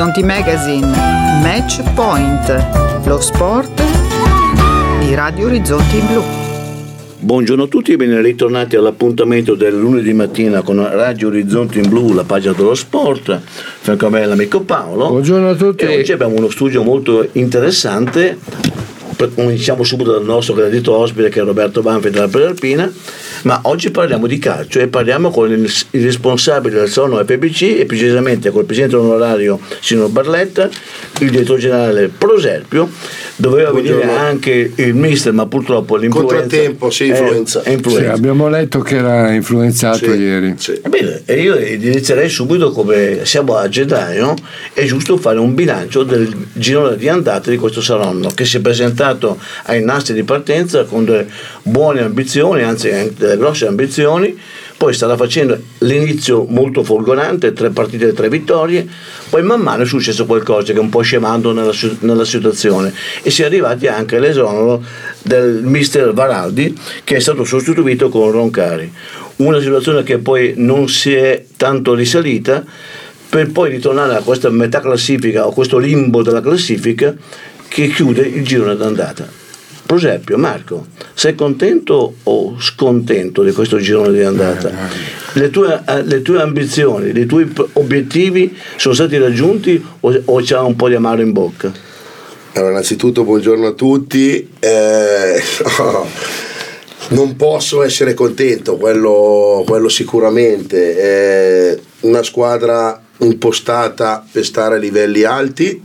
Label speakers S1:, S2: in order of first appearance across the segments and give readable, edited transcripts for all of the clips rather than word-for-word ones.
S1: Orizzonti Magazine, Match Point, lo sport di Radio Orizzonti Blu.
S2: Buongiorno a tutti e ben ritornati all'appuntamento del lunedì mattina con Radio Orizzonti in Blu, la pagina dello sport. Fianco a me l'amico Paolo.
S3: Buongiorno a tutti.
S2: E oggi abbiamo uno studio molto interessante. Cominciamo subito dal nostro gradito ospite, che è Roberto Banfi della Prealpina, ma oggi parliamo di calcio e parliamo con il responsabile del Saronno FBC e precisamente col presidente onorario signor Barletta, il direttore generale Proserpio. Doveva venire anche il mister, ma purtroppo l'influenza
S4: contrattempo, influenza.
S3: Sì, abbiamo letto che era influenzato ieri.
S2: Sì. Bene, e io inizierei subito, come siamo a gennaio, è giusto fare un bilancio del girone di andata di questo Saronno, che si è presentato ai nastri di partenza con delle buone ambizioni, anzi anche delle grosse ambizioni. Poi stava facendo l'inizio molto folgorante, 3 partite e 3 vittorie, poi man mano è successo qualcosa che è un po' scemando nella situazione e si è arrivati anche all'esonero del mister Varaldi, che è stato sostituito con Roncari. Una situazione che poi non si è tanto risalita, per poi ritornare a questa metà classifica o questo limbo della classifica che chiude il girone d'andata. Proserpio, Marco, sei contento o scontento di questo girone di andata? Le tue ambizioni, i tuoi obiettivi sono stati raggiunti o c'è un po' di amaro in bocca?
S4: Allora, innanzitutto buongiorno a tutti. Non posso essere contento, quello sicuramente. È una squadra impostata per stare a livelli alti.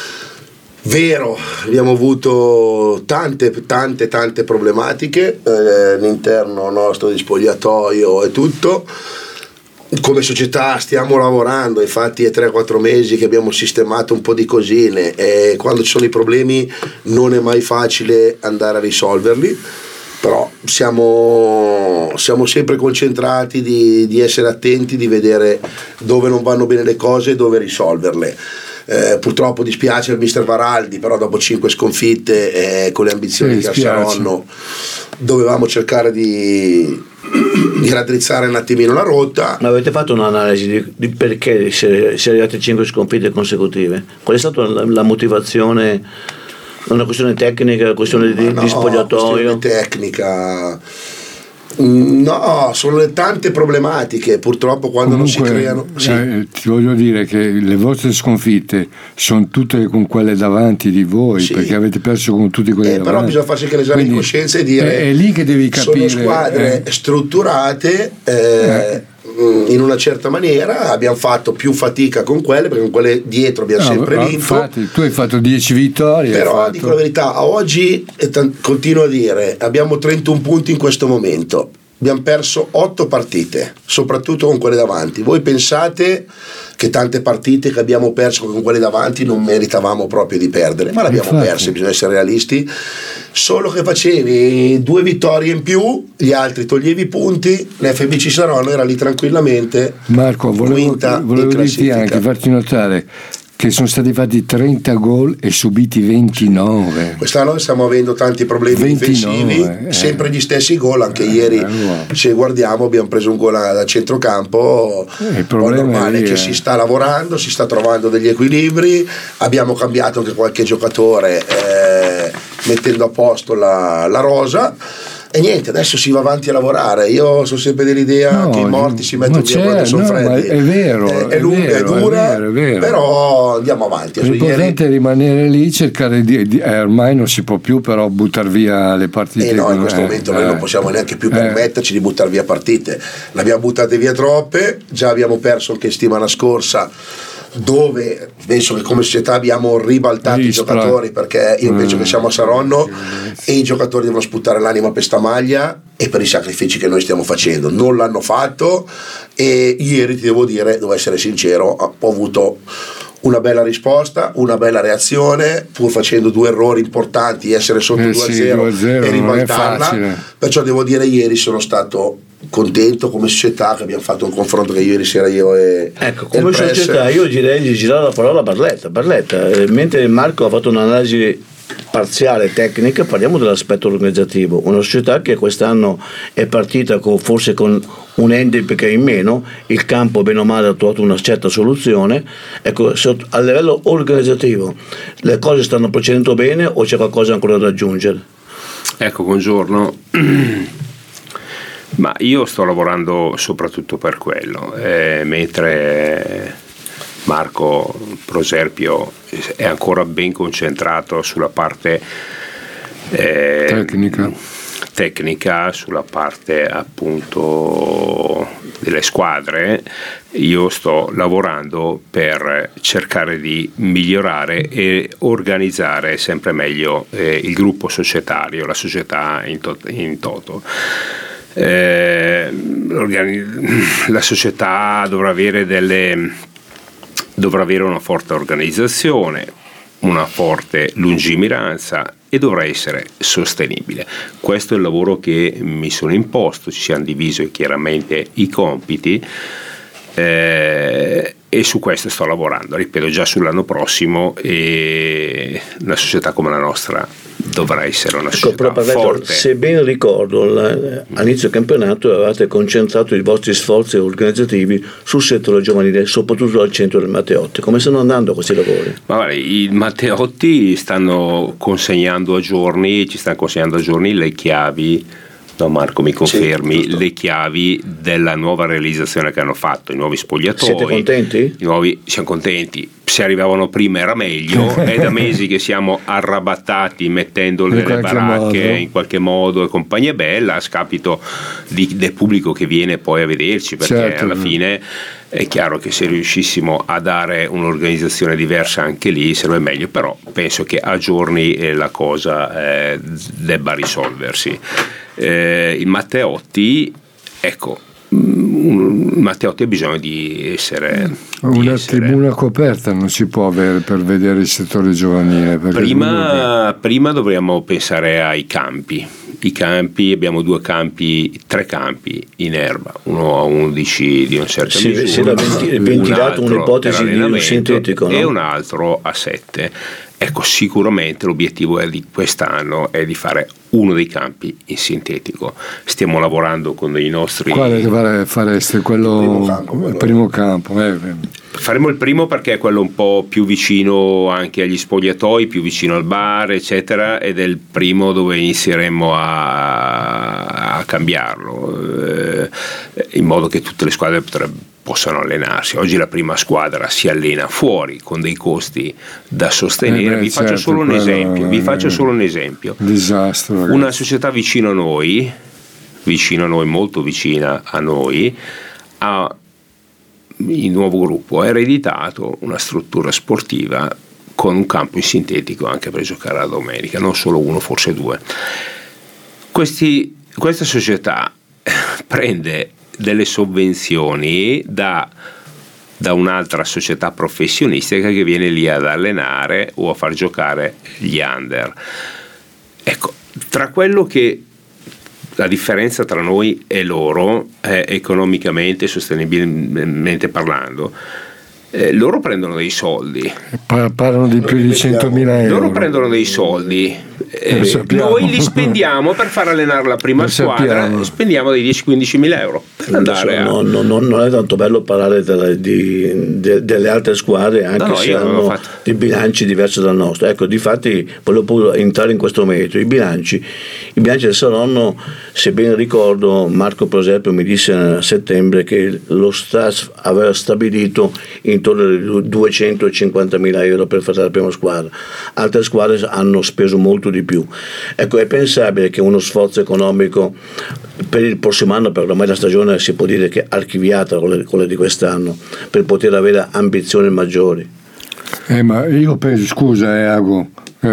S4: Vero, abbiamo avuto tante problematiche all'interno nostro di spogliatoio e tutto. Come società stiamo lavorando, infatti è 3-4 mesi che abbiamo sistemato un po' di cosine e quando ci sono i problemi non è mai facile andare a risolverli, però siamo sempre concentrati di essere attenti, di vedere dove non vanno bene le cose e dove risolverle. Purtroppo dispiace il mister Varaldi, però dopo 5 sconfitte con le ambizioni che ha Saronno dovevamo cercare di raddrizzare un attimino la rotta.
S2: Ma avete fatto un'analisi di perché si è arrivati a 5 sconfitte consecutive? Qual è stata la motivazione? Una questione tecnica, una questione di spogliatoio?
S4: Questione tecnica. No, sono le tante problematiche purtroppo quando
S3: comunque,
S4: non si creano. Sì.
S3: Ti voglio dire che le vostre sconfitte sono tutte con quelle davanti di voi, sì, perché avete perso con tutti quelli davanti.
S4: Però bisogna farsi anche l'esame di coscienza e dire
S3: è lì che devi capire.
S4: Sono squadre strutturate in una certa maniera, abbiamo fatto più fatica con quelle perché con quelle dietro abbiamo sempre vinto.
S3: Infatti tu hai fatto 10 vittorie,
S4: però dico la verità, a oggi continuo a dire abbiamo 31 punti in questo momento, abbiamo perso 8 partite, soprattutto con quelle davanti. Voi pensate che tante partite che abbiamo perso con quelle davanti non meritavamo proprio di perdere, ma le abbiamo perse, bisogna essere realisti. Solo che facevi 2 vittorie in più, gli altri toglievi punti, l'FBC Saronno era lì tranquillamente.
S3: Marco, volevo dirti anche, farti notare che sono stati fatti 30 gol e subiti 29.
S4: Quest'anno stiamo avendo tanti problemi difensivi, sempre gli stessi gol, anche ieri se guardiamo abbiamo preso un gol da centrocampo. Il problema è normale che si sta lavorando, si sta trovando degli equilibri, abbiamo cambiato anche qualche giocatore mettendo a posto la rosa. E niente, adesso si va avanti a lavorare. Io sono sempre dell'idea che i morti si mettono via quando sono freddi.
S3: È vero,
S4: è lunga, è dura, è vero. Però andiamo avanti.
S3: L'importante è rimanere lì, cercare ormai non si può più però buttare via le partite.
S4: No, in questo momento noi non possiamo neanche più permetterci di buttare via partite. Ne abbiamo buttate via troppe, già abbiamo perso anche settimana scorsa, dove penso che come società abbiamo ribaltato i giocatori, perché io penso che siamo a Saronno e i giocatori devono sputare l'anima per sta maglia e per i sacrifici che noi stiamo facendo. Non l'hanno fatto e ieri ti devo dire, devo essere sincero, ho avuto una bella risposta, una bella reazione, pur facendo 2 errori importanti, essere sotto 2-0 e ribaltarla. Perciò devo dire, ieri sono stato contento come società che abbiamo fatto un confronto che ieri sera io e
S2: come società io direi di girare la parola a Barletta, mentre Marco ha fatto un'analisi parziale tecnica, parliamo dell'aspetto organizzativo. Una società che quest'anno è partita forse con un handicap in meno, il campo bene o male ha trovato una certa soluzione. Ecco, a livello organizzativo le cose stanno procedendo bene o c'è qualcosa ancora da aggiungere?
S5: Ecco, buongiorno. Ma io sto lavorando soprattutto per quello, mentre Marco Proserpio è ancora ben concentrato sulla parte tecnica, sulla parte appunto delle squadre. Io sto lavorando per cercare di migliorare e organizzare sempre meglio il gruppo societario, la società in toto. La società dovrà avere una forte organizzazione, una forte lungimiranza e dovrà essere sostenibile. Questo è il lavoro che mi sono imposto, ci siamo divisi chiaramente i compiti e su questo sto lavorando, ripeto, già sull'anno prossimo, e una società come la nostra dovrà essere una società forte.
S2: Se ben ricordo, all'inizio del campionato avevate concentrato i vostri sforzi organizzativi sul settore giovanile, soprattutto al centro del Matteotti. Come stanno andando questi lavori?
S5: Ma guarda, i Matteotti ci stanno consegnando a giorni le chiavi. No, Marco, mi confermi? Sì, le chiavi della nuova realizzazione che hanno fatto, i nuovi spogliatoi.
S2: Siete contenti?
S5: Siamo contenti. Se arrivavano prima era meglio. È da mesi che siamo arrabattati mettendo le baracche in qualche modo e compagnia bella, a scapito del pubblico che viene poi a vederci, perché alla fine è chiaro che se riuscissimo a dare un'organizzazione diversa anche lì sarebbe meglio, però penso che a giorni la cosa debba risolversi. Il Matteotti, ecco, Matteotti ha bisogno di essere
S3: tribuna coperta non si può avere per vedere il settore giovanile,
S5: prima dovremmo pensare ai campi. I campi, abbiamo tre campi in erba, uno a 11 di un certo misura,
S2: si era ventilato un'ipotesi di un sintetico, no?
S5: E un altro a 7. Ecco, sicuramente l'obiettivo di quest'anno è di fare uno dei campi in sintetico. Stiamo lavorando con dei nostri...
S3: Quale fareste? Il primo campo.
S5: Faremo il primo perché è quello un po' più vicino anche agli spogliatoi, più vicino al bar, eccetera, ed è il primo dove inizieremo a cambiarlo, in modo che tutte le squadre possano allenarsi. Oggi la prima squadra si allena fuori con dei costi da sostenere. Vi faccio solo un esempio.
S3: Disastro, ragazzi.
S5: Una società vicino a noi, molto vicina a noi, il nuovo gruppo ha ereditato una struttura sportiva con un campo in sintetico anche per giocare la domenica, non solo uno, forse due. Questa società prende delle sovvenzioni da un'altra società professionistica che viene lì ad allenare o a far giocare gli under. Ecco, tra quello che la differenza tra noi e loro, economicamente, sostenibilmente parlando, loro prendono dei soldi.
S3: Parlano di più di 100.000 euro.
S5: Loro prendono dei soldi. Noi li spendiamo per far allenare la prima squadra, spendiamo dei 10-15.000 euro per andare
S2: non è tanto bello parlare delle altre squadre, anche se hanno dei bilanci diversi dal nostro. Ecco, difatti volevo entrare in questo merito. I bilanci del Saronno, se ben ricordo, Marco Proserpio mi disse a settembre che lo staff aveva stabilito intorno ai 250.000 euro per fare la prima squadra. Altre squadre hanno speso molto di più. Ecco, è pensabile che uno sforzo economico per il prossimo anno, per ormai la stagione si può dire che è archiviata quella di quest'anno, per poter avere ambizioni maggiori?
S3: Ma io penso, scusa Ago,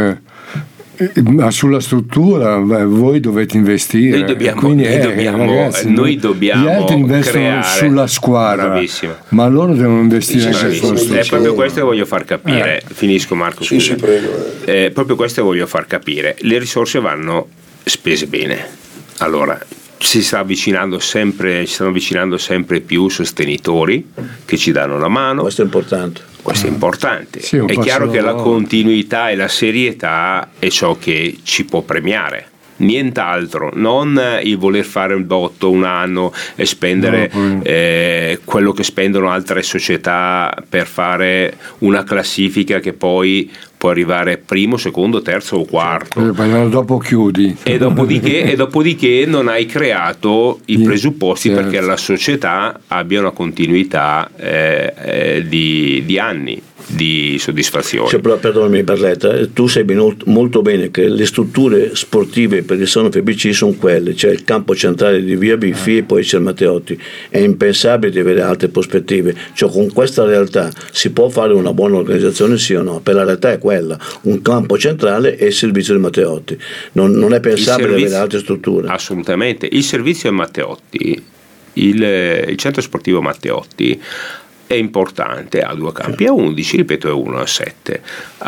S3: ma sulla struttura voi dovete investire,
S5: noi dobbiamo
S3: gli altri investono sulla squadra.
S5: Bravissima.
S3: Ma loro devono investire anche sulla struttura.
S5: È proprio questo che voglio far capire. Finisco, Marco.
S4: Sì, prego.
S5: Proprio questo che voglio far capire. Le risorse vanno spese bene. Allora, ci stanno avvicinando sempre più sostenitori che ci danno la mano.
S2: Questo è importante.
S5: Sì, è chiaro che la continuità e la serietà è ciò che ci può premiare. nient'altro, non il voler fare un botto un anno e spendere quello che spendono altre società per fare una classifica che poi può arrivare primo, secondo, terzo o quarto.
S3: Dopo chiudi.
S5: E dopodiché non hai creato i presupposti perché la società abbia una continuità di anni di soddisfazione.
S2: Cioè, però, perdonami Barletta, tu sai molto bene che le strutture sportive per il Saronno FBC sono quelle, cioè il campo centrale di Via Biffi e poi c'è il Matteotti. È impensabile di avere altre prospettive, cioè con questa realtà si può fare una buona organizzazione, sì o no? Per la realtà è quella, un campo centrale e il servizio del Matteotti, non è pensabile avere altre strutture.
S5: Assolutamente, il servizio del Matteotti, il centro sportivo Matteotti è importante, ha 2 campi a 11, ripeto, è 1 a 7.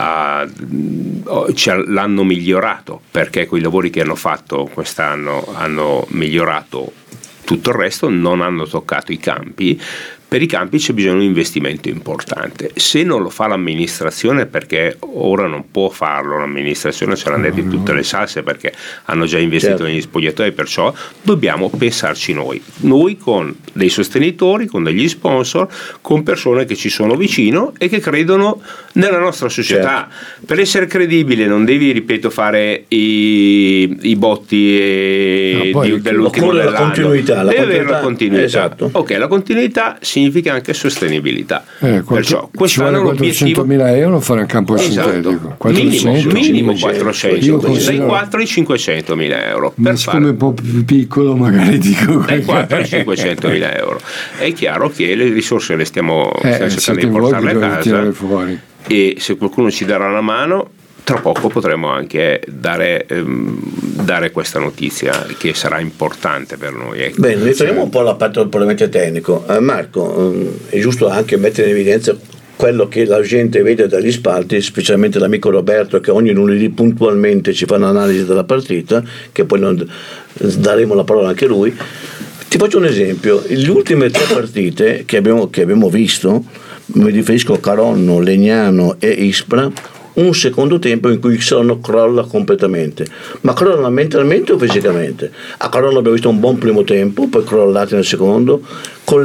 S5: L'hanno migliorato perché quei lavori che hanno fatto quest'anno hanno migliorato tutto il resto, non hanno toccato i campi. Per i campi c'è bisogno di un investimento importante. Se non lo fa l'amministrazione, perché ora non può farlo l'amministrazione, ce l'hanno detto in tutte le salse perché hanno già investito negli spogliatoi, perciò dobbiamo pensarci noi con dei sostenitori, con degli sponsor, con persone che ci sono vicino e che credono nella nostra società. Per essere credibile non devi, ripeto, fare i botti dell'ultimo dell'anno.
S2: Devi
S5: avere la continuità.
S2: Esatto.
S5: Ok, la continuità significa anche sostenibilità.
S3: Perciò quest'anno l'obiettivo 400.000 euro fare un campo sintetico. 400,
S5: minimo 400, dai 4 ai 500.000 euro. Per
S3: siccome è un po' più piccolo, magari dico
S5: dai 4 ai 500.000 euro. È chiaro che le risorse le stiamo cercando di portarle a casa, e se qualcuno ci darà una mano, tra poco potremo anche dare questa notizia che sarà importante per noi. Ecco.
S2: Bene, ritorniamo un po' alla parte puramente tecnico. Marco, è giusto anche mettere in evidenza quello che la gente vede dagli spalti, specialmente l'amico Roberto, che ogni lunedì puntualmente ci fa un'analisi della partita, che poi daremo la parola anche a lui. Ti faccio un esempio: le ultime 3 partite che abbiamo visto, mi riferisco a Caronno, Legnano e Ispra, un secondo tempo in cui Saronno crolla completamente, ma crolla mentalmente o fisicamente. A Caronno abbiamo visto un buon primo tempo, poi crollati nel secondo, con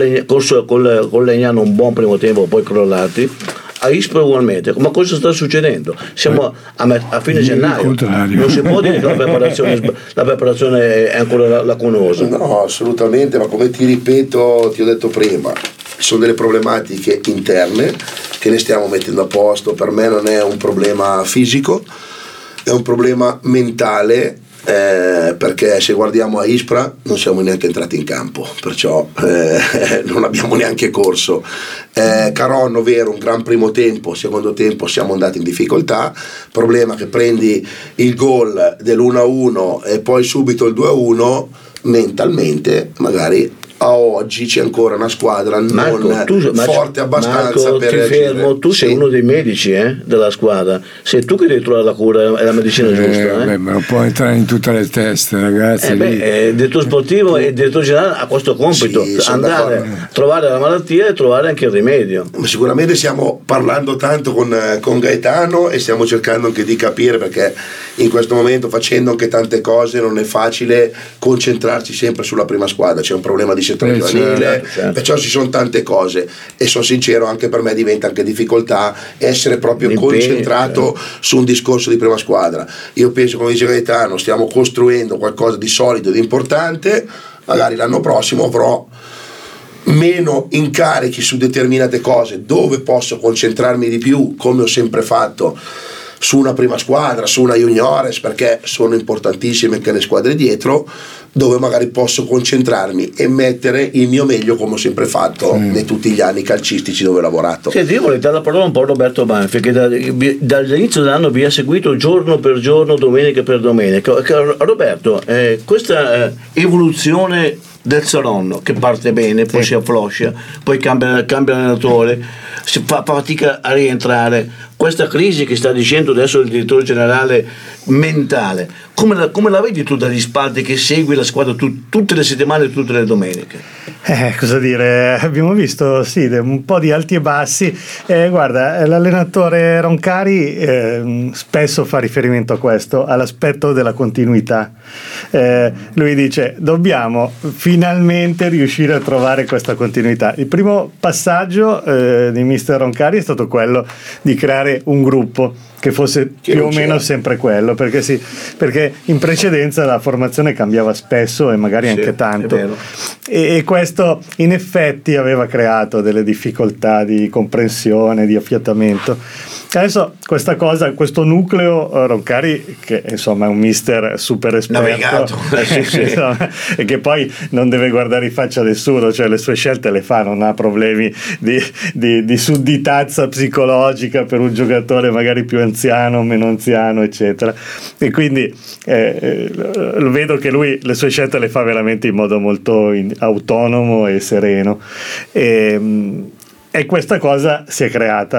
S2: Legnano un buon primo tempo, poi crollati. A Ispra ugualmente. Ma cosa sta succedendo? Siamo a fine gennaio, non si può dire che la preparazione è ancora lacunosa.
S4: No, assolutamente, ma come ti ripeto, ti ho detto prima, sono delle problematiche interne che ne stiamo mettendo a posto. Per me non è un problema fisico, è un problema mentale, perché se guardiamo a Ispra non siamo neanche entrati in campo, perciò non abbiamo neanche corso. Caronno, vero, un gran primo tempo, secondo tempo siamo andati in difficoltà, problema che prendi il gol dell'1-1 e poi subito il 2-1, mentalmente magari a oggi c'è ancora una squadra forte abbastanza per reagire.
S2: Tu sei uno dei medici della squadra, sei tu che devi trovare la cura e la medicina giusta.
S3: Ma non può entrare in tutte le teste, ragazzi.
S2: Il direttore sportivo e il direttore generale ha questo compito, andare a trovare la malattia e trovare anche il rimedio.
S4: Ma sicuramente stiamo parlando tanto con Gaetano e stiamo cercando anche di capire, perché in questo momento, facendo anche tante cose, non è facile concentrarsi sempre sulla prima squadra, c'è un problema di settore giovanile, perciò ci sono tante cose, e sono sincero, anche per me diventa anche difficoltà essere proprio concentrato su un discorso di prima squadra. Io penso, come dice Gaetano, stiamo costruendo qualcosa di solido, di importante, magari l'anno prossimo avrò meno incarichi su determinate cose dove posso concentrarmi di più, come ho sempre fatto su una prima squadra, su una juniores, perché sono importantissime anche le squadre dietro, dove magari posso concentrarmi e mettere il mio meglio, come ho sempre fatto nei tutti gli anni calcistici dove ho lavorato.
S2: Senti, io vorrei dare la parola un po' a Roberto Banfi, che dall'inizio dell'anno vi ha seguito giorno per giorno, domenica per domenica. Roberto, questa evoluzione del Saronno, che parte bene, poi si affloscia, poi cambia allenatore, si fa fatica a rientrare. questa crisi che sta dicendo adesso il direttore generale mentale, come la vedi tu dagli spalti che segui la squadra tutte le settimane e tutte le domeniche?
S6: Cosa dire, abbiamo visto un po' di alti e bassi. Guarda, l'allenatore Roncari spesso fa riferimento a questo, all'aspetto della continuità. Lui dice: dobbiamo finalmente riuscire a trovare questa continuità. Il primo passaggio di mister Roncari è stato quello di creare un gruppo che fosse più o meno sempre quello, perché in precedenza la formazione cambiava spesso e magari anche tanto, e questo in effetti aveva creato delle difficoltà di comprensione, di affiatamento. Adesso questo nucleo Roncari, che insomma è un mister super esperto, insomma, e che poi non deve guardare in faccia a nessuno, cioè le sue scelte le fa, non ha problemi di sudditazza psicologica per un giocatore magari più anziano, meno anziano, eccetera, e quindi lo vedo che lui le sue scelte le fa veramente in modo molto autonomo e sereno, e questa cosa si è creata.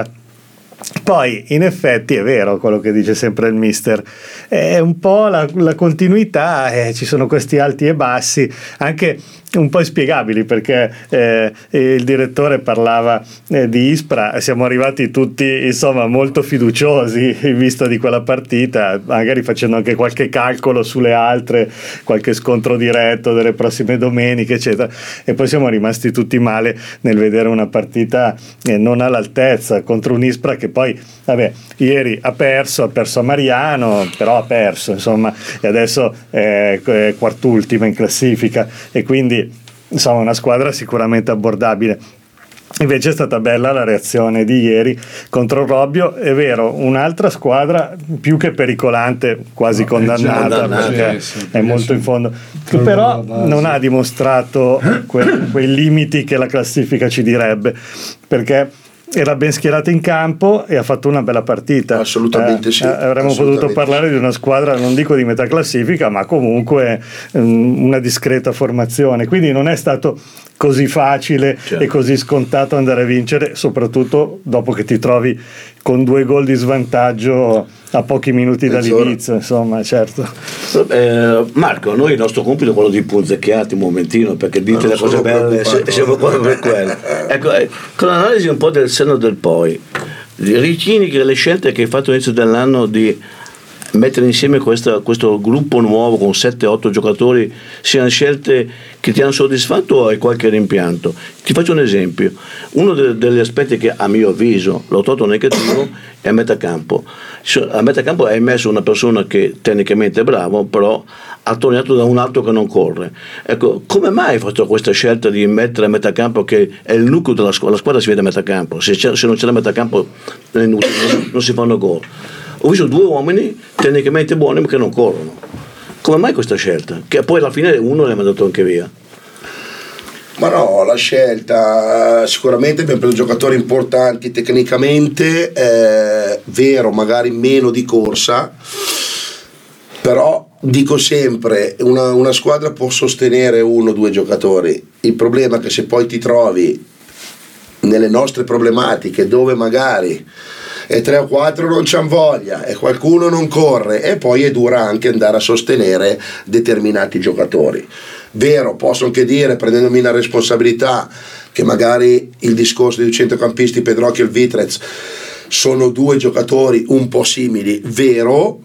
S6: Poi in effetti è vero quello che dice sempre il mister, è un po' la continuità, ci sono questi alti e bassi anche un po' inspiegabili, perché il direttore parlava di Ispra, siamo arrivati tutti insomma molto fiduciosi in vista di quella partita, magari facendo anche qualche calcolo sulle altre, qualche scontro diretto delle prossime domeniche eccetera, e poi siamo rimasti tutti male nel vedere una partita non all'altezza contro un Ispra che poi ieri ha perso a Mariano, però ha perso insomma, e adesso è quart'ultima in classifica, e quindi insomma una squadra sicuramente abbordabile. Invece è stata bella la reazione di ieri contro il Robbio, è vero, un'altra squadra più che pericolante, quasi condannata, perché è molto in fondo, che però non ha dimostrato quei limiti che la classifica ci direbbe, perché era ben schierata in campo e ha fatto una bella partita.
S4: Assolutamente sì.
S6: Avremmo potuto parlare di una squadra, non dico di metà classifica, ma comunque una discreta formazione, quindi non è stato così facile e così scontato andare a vincere, soprattutto dopo che ti trovi con 2 gol di svantaggio a pochi minuti dall'inizio, insomma, certo.
S2: Marco, noi il nostro compito è quello di punzecchiarti un momentino, perché dite le cose belle, siamo qua per quello. Ecco, con l'analisi un po' del senno del poi, ritieni che le scelte che hai fatto all'inizio dell'anno di mettere insieme questo gruppo nuovo con 7-8 giocatori siano scelte che ti hanno soddisfatto o hai qualche rimpianto? Ti faccio un esempio. Uno degli aspetti che a mio avviso l'ho trovato negativo è a metà campo. A metà campo hai messo una persona che tecnicamente è bravo, però attorniato da un altro che non corre. Ecco, come mai hai fatto questa scelta di mettere a metà campo, che è il nucleo della squadra? La squadra si vede a metà campo, se non c'è la metà campo non si fanno gol. Ho visto 2 uomini tecnicamente buoni ma che non corrono. Come mai questa scelta? Che poi alla fine uno l'ha mandato anche via.
S4: Ma no, la scelta sicuramente abbiamo preso giocatori importanti tecnicamente, vero, magari meno di corsa, però dico sempre una squadra può sostenere 1 o 2 giocatori. Il problema è che se poi ti trovi nelle nostre problematiche dove magari e 3 o 4 non c'han voglia e qualcuno non corre, e poi è dura anche andare a sostenere determinati giocatori. Vero, posso anche dire, prendendomi la responsabilità, che magari il discorso dei centrocampisti Pedrocchi e il Vitrez sono 2 giocatori un po' simili, vero,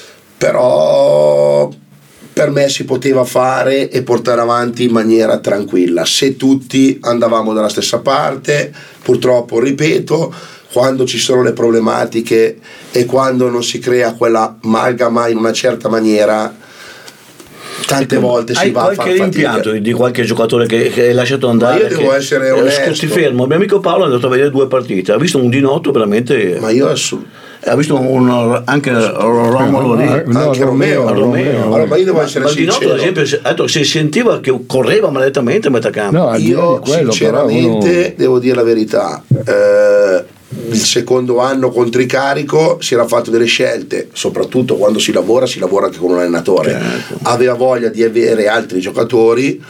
S4: però per me si poteva fare e portare avanti in maniera tranquilla se tutti andavamo dalla stessa parte. Purtroppo, ripeto, quando ci sono le problematiche e quando non si crea quella amalgama in una certa maniera, tante volte si va a far fatica. Hai qualche rimpianto
S2: di qualche giocatore che hai lasciato andare?
S4: Ma io devo essere onesto.
S2: Ti fermo, mio amico Paolo è andato a vedere 2 partite, ha visto un di noto veramente.
S4: Ma io
S2: ha visto anche Romolo lì,
S4: anche Romeo. Allora, ma io devo essere sincero.
S2: Di noto, ad esempio, si sentiva che correva maledettamente a metà campo.
S4: No, io sinceramente devo dire la verità. Il secondo anno con Tricarico si era fatto delle scelte, soprattutto quando si lavora anche con un allenatore. Certo. Aveva voglia di avere altri giocatori,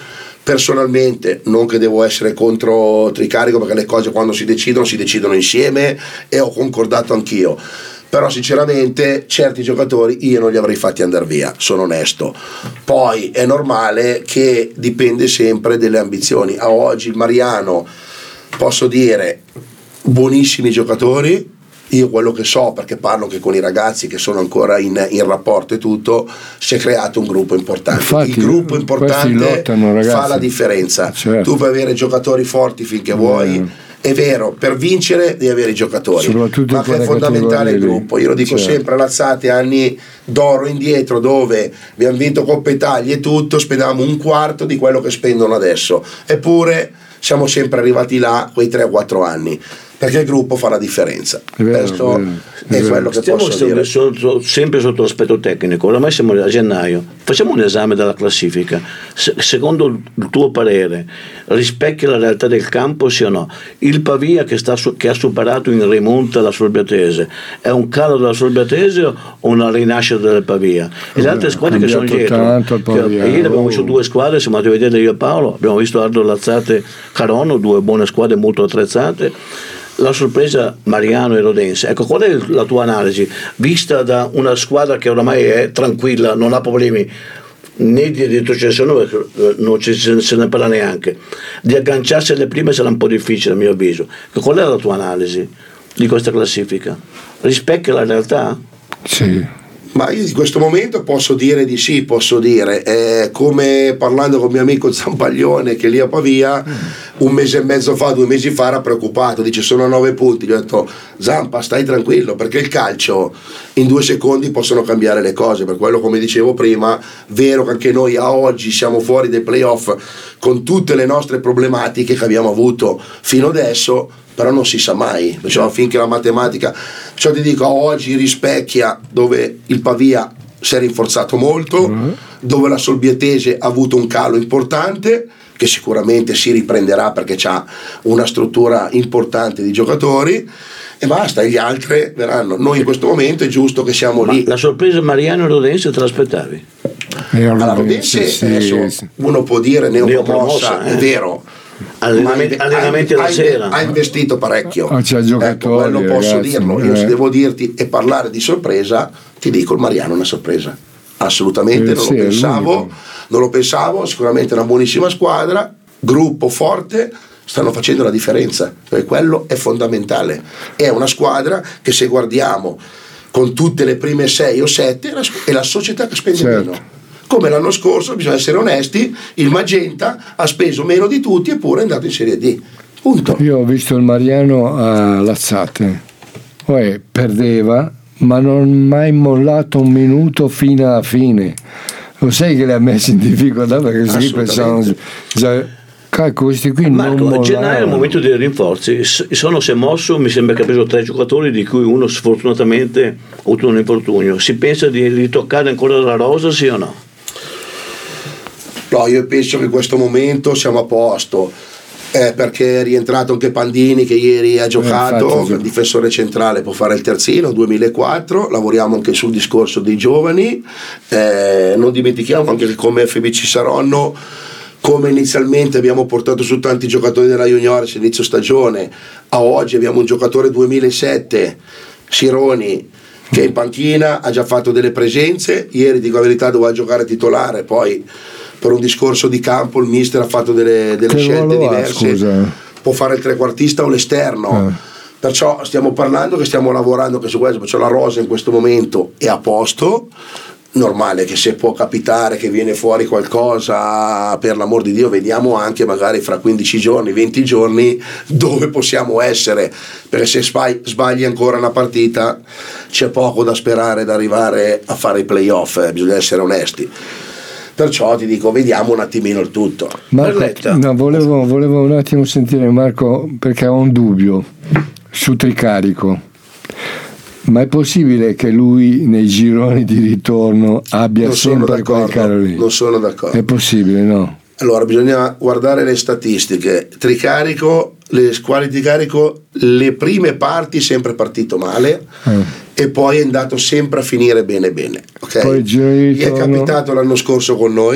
S4: Personalmente, non che devo essere contro Tricarico, perché le cose quando si decidono insieme, e ho concordato anch'io, però sinceramente certi giocatori io non li avrei fatti andare via, sono onesto. Poi è normale che dipende sempre dalle ambizioni. A oggi il Mariano, posso dire, buonissimi giocatori. Io quello che so, perché parlo anche con i ragazzi che sono ancora in rapporto e tutto, si è creato un gruppo importante. Infatti, il gruppo importante fa la differenza. Certo. Tu puoi avere giocatori forti finché vuoi, è vero, per vincere devi avere i giocatori, ma che è fondamentale il gruppo. Io lo dico sempre, Lazzate, anni d'oro indietro, dove abbiamo vinto Coppa Italia e tutto, spendevamo un quarto di quello che spendono adesso, eppure siamo sempre arrivati là quei 3 o 4 anni, perché il gruppo fa la differenza. Questo è quello che posso dire.
S2: Sempre sotto l'aspetto tecnico, oramai siamo a gennaio, facciamo un esame della classifica. Secondo il tuo parere rispecchia la realtà del campo, sì o no? Il Pavia che ha superato in rimonta la Sorbiatese è un calo della Sorbiatese o una rinascita del Pavia? E le altre squadre che sono dietro, ieri abbiamo visto 2 squadre, siamo andati a vedere io e Paolo, abbiamo visto Aldo, Lazzate, Carono, 2 buone squadre molto attrezzate. La sorpresa Mariano e Rodense. Ecco, qual è la tua analisi vista da una squadra che oramai è tranquilla, non ha problemi né di retrocessione, non se ne parla neanche, di agganciarsi alle prime sarà un po' difficile a mio avviso. Qual è la tua analisi di questa classifica? Rispecchia la realtà?
S3: Sì.
S4: Ma io in questo momento posso dire di sì, come parlando con mio amico Zampaglione che è lì a Pavia, 1 mese e mezzo fa, 2 mesi fa era preoccupato, dice sono a 9 punti, gli ho detto Zampa stai tranquillo, perché il calcio in 2 secondi possono cambiare le cose, per quello come dicevo prima, vero che anche noi a oggi siamo fuori dai playoff con tutte le nostre problematiche che abbiamo avuto fino adesso, però non si sa mai, cioè, finché la matematica, cioè ti dico, oggi rispecchia dove il Pavia si è rinforzato molto, dove la Solbiatese ha avuto un calo importante che sicuramente si riprenderà perché c'ha una struttura importante di giocatori e basta, e gli altri verranno. Noi in questo momento è giusto che siamo lì.
S2: La sorpresa Mariano e Rodense te l'aspettavi?
S4: Alla Rodense sì. Uno può dire neopromossa, è vero,
S2: allenamenti alla sera,
S4: ha investito parecchio,
S3: c'è giocatori,
S4: quello posso
S3: ragazzi,
S4: dirlo. Io se devo dirti e parlare di sorpresa, ti dico il Mariano è una sorpresa, assolutamente. Non lo pensavo, sicuramente è una buonissima squadra, gruppo forte, stanno facendo la differenza, perché quello è fondamentale. È una squadra che, se guardiamo con tutte le prime 6 o 7, è la società che spende meno. Come l'anno scorso, bisogna essere onesti, il Magenta ha speso meno di tutti eppure è andato in Serie D. Punto.
S3: Io ho visto il Mariano a Lazzate, poi perdeva, ma non mai mollato un minuto fino alla fine. Lo sai che le ha messo in difficoltà, perché si pensavano, questi qui
S2: Marco,
S3: non
S2: gennaio è il momento dei rinforzi. Sono si è mosso, mi sembra che ha preso 3 giocatori, di cui uno sfortunatamente ha avuto un infortunio. Si pensa di ritoccare ancora la rosa, sì o no?
S4: No, io penso che in questo momento siamo a posto, perché è rientrato anche Pandini che ieri ha giocato, il difensore centrale, può fare il terzino, 2004, lavoriamo anche sul discorso dei giovani, non dimentichiamo anche che come FBC Saronno, come inizialmente abbiamo portato su tanti giocatori della Juniores inizio stagione, a oggi abbiamo un giocatore 2007, Sironi, che in panchina ha già fatto delle presenze, ieri dico la verità doveva giocare titolare, poi per un discorso di campo il mister ha fatto delle scelte diverse, può fare il trequartista o l'esterno, perciò stiamo parlando che stiamo lavorando anche su questo, perciò la rosa in questo momento è a posto. Normale che se può capitare che viene fuori qualcosa, per l'amor di Dio vediamo anche magari fra 15 giorni, 20 giorni dove possiamo essere, perché se sbagli ancora una partita c'è poco da sperare da arrivare a fare i playoff, bisogna essere onesti. Perciò ti dico, vediamo un attimino il tutto.
S3: Marco, no, volevo un attimo sentire Marco, perché ho un dubbio su Tricarico. Ma è possibile che lui nei gironi di ritorno abbia sempre quel caro lì?
S4: Non sono d'accordo.
S3: È possibile, no?
S4: Allora bisogna guardare le statistiche. Tricarico, le squadre di Tricarico, le prime parti sempre partito male e poi è andato sempre a finire bene. Okay?
S3: Poi
S4: gli è capitato l'anno scorso con noi,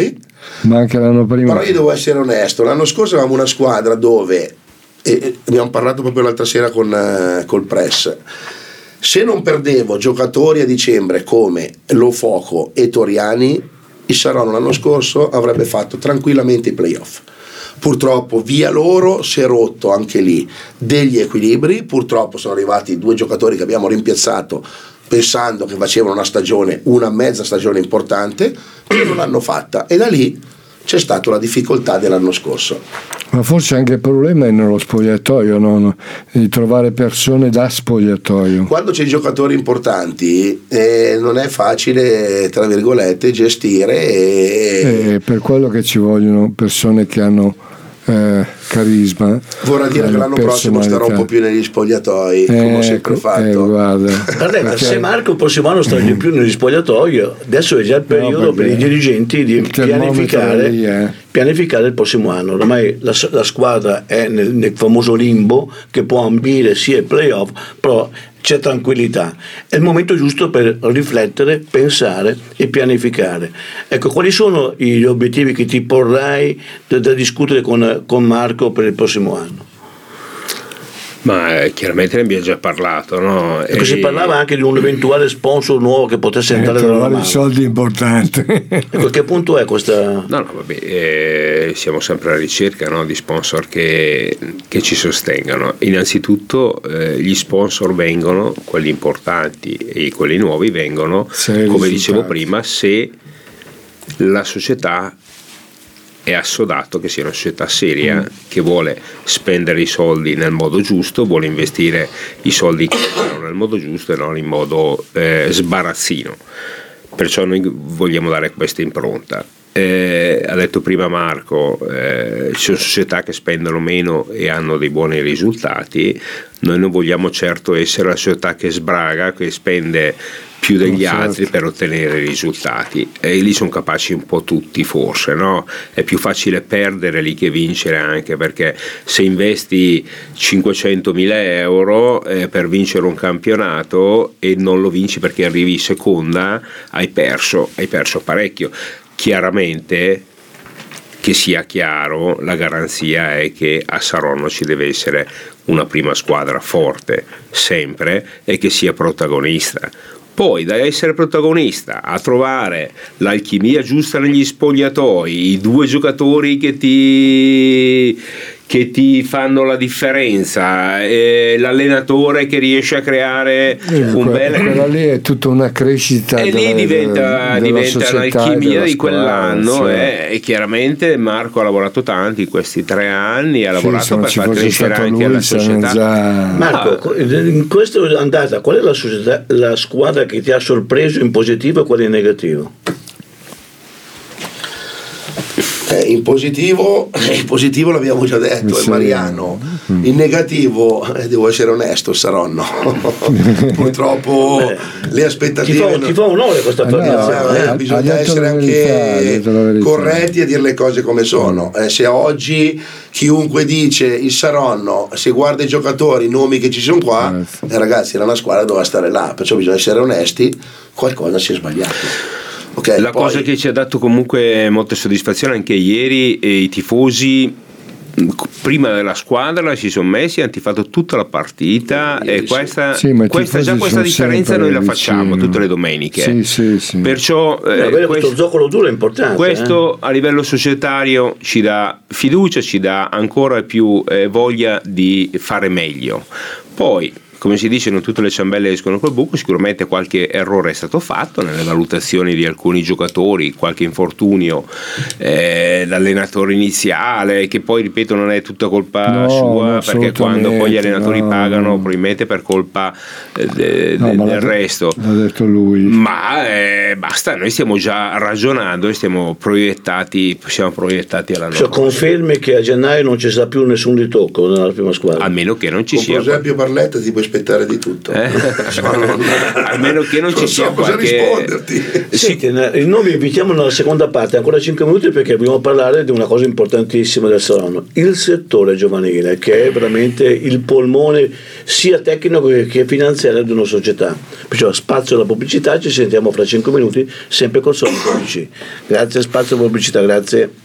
S3: Ma anche l'anno prima.
S4: Però io devo essere onesto, l'anno scorso avevamo una squadra dove, e abbiamo parlato proprio l'altra sera col press, se non perdevo giocatori a dicembre come Lo Foco e Toriani, il Saronno l'anno scorso avrebbe fatto tranquillamente i playoff. Purtroppo via loro si è rotto anche lì degli equilibri, purtroppo sono arrivati 2 giocatori che abbiamo rimpiazzato pensando che facevano una mezza stagione importante, e non l'hanno fatta, e da lì c'è stata la difficoltà dell'anno scorso.
S3: Ma forse anche il problema è nello spogliatoio, no? Di trovare persone da spogliatoio.
S4: Quando c'è i giocatori importanti non è facile, tra virgolette, gestire.
S3: Per quello che ci vogliono persone che hanno carisma.
S4: Vorrà dire che l'anno prossimo starò un po' più negli spogliatoi, come ho sempre fatto.
S2: Guarda, se Marco il prossimo anno starà di più negli spogliatoi, adesso è già il periodo per i dirigenti di pianificare il prossimo anno. Ormai la squadra è nel famoso limbo che può ambire sia ai playoff, però c'è tranquillità. È il momento giusto per riflettere, pensare e pianificare. Ecco, quali sono gli obiettivi che ti porrai da discutere con Marco per il prossimo anno?
S5: Ma chiaramente ne abbiamo già parlato, no?
S2: Ecco, si parlava anche di un eventuale sponsor nuovo che potesse entrare dalla mano.
S3: Soldi importanti.
S2: Ecco, che punto è questa?
S5: No, vabbè, siamo sempre alla ricerca, no, di sponsor che ci sostengano. Innanzitutto gli sponsor vengono, quelli importanti e quelli nuovi vengono, come dicevo prima, se la società è assodato che sia una società seria, che vuole spendere i soldi nel modo giusto, vuole investire i soldi che fanno nel modo giusto e non in modo sbarazzino. Perciò noi vogliamo dare questa impronta. Ha detto prima Marco, ci sono società che spendono meno e hanno dei buoni risultati. Noi non vogliamo certo essere la società che sbraga, che spende più degli altri per ottenere risultati, e lì sono capaci un po' tutti, forse, no? È più facile perdere lì che vincere, anche perché se investi 500.000 euro per vincere un campionato e non lo vinci perché arrivi seconda, hai perso parecchio. Chiaramente, che sia chiaro, la garanzia è che a Saronno ci deve essere una prima squadra forte sempre e che sia protagonista. Poi da essere protagonista a trovare l'alchimia giusta negli spogliatoi, i 2 giocatori che ti fanno la differenza, l'allenatore che riesce a chiaramente
S3: quella lì è tutta una crescita,
S5: e lì diventa un'alchimia di quell'anno, e chiaramente Marco ha lavorato tanto in questi 3 anni, ha lavorato per far crescere anche la società.
S2: Marco, in questa andata qual è la squadra che ti ha sorpreso in positivo e quale in negativo?
S4: In positivo l'abbiamo già detto, è Mariano. In negativo, devo essere onesto, Saronno. Purtroppo le aspettative
S2: ti fa onore questa affermazione.
S4: Bisogna essere anche corretti e dire le cose come sono. Se oggi chiunque dice il Saronno, se guarda i giocatori, i nomi che ci sono qua, ragazzi, era una squadra che doveva stare là, perciò bisogna essere onesti, qualcosa si è sbagliato. Okay,
S5: la cosa che ci ha dato comunque molte soddisfazioni anche ieri, i tifosi prima della squadra si sono messi, hanno tifato tutta la partita, e questa differenza noi la facciamo tutte le domeniche.
S3: Sì.
S5: Perciò
S2: questo zoccolo duro è importante.
S5: Questo a livello societario ci dà fiducia, ci dà ancora più voglia di fare meglio. Poi, come si dice, non tutte le ciambelle escono col buco, sicuramente qualche errore è stato fatto nelle valutazioni di alcuni giocatori, qualche infortunio, l'allenatore iniziale, che poi ripeto non è tutta colpa sua, perché quando poi gli allenatori pagano probabilmente per colpa del resto,
S3: l'ha detto lui.
S5: Ma basta, noi stiamo già ragionando e siamo proiettati alla nuova.
S2: Confermi che a gennaio non ci sarà più nessun ritocco nella prima squadra,
S5: a meno che non ci sia
S4: Prosepio Barletta ti puoi aspettare di tutto.
S5: A meno che non ci sia
S4: cosa risponderti.
S2: Sì, noi vi invitiamo nella seconda parte, ancora 5 minuti, perché dobbiamo parlare di una cosa importantissima del Saronno, il settore giovanile, che è veramente il polmone sia tecnico che finanziario di una società. Perciò spazio alla pubblicità, ci sentiamo fra 5 minuti sempre con Sonico 12. Grazie, spazio alla pubblicità, grazie.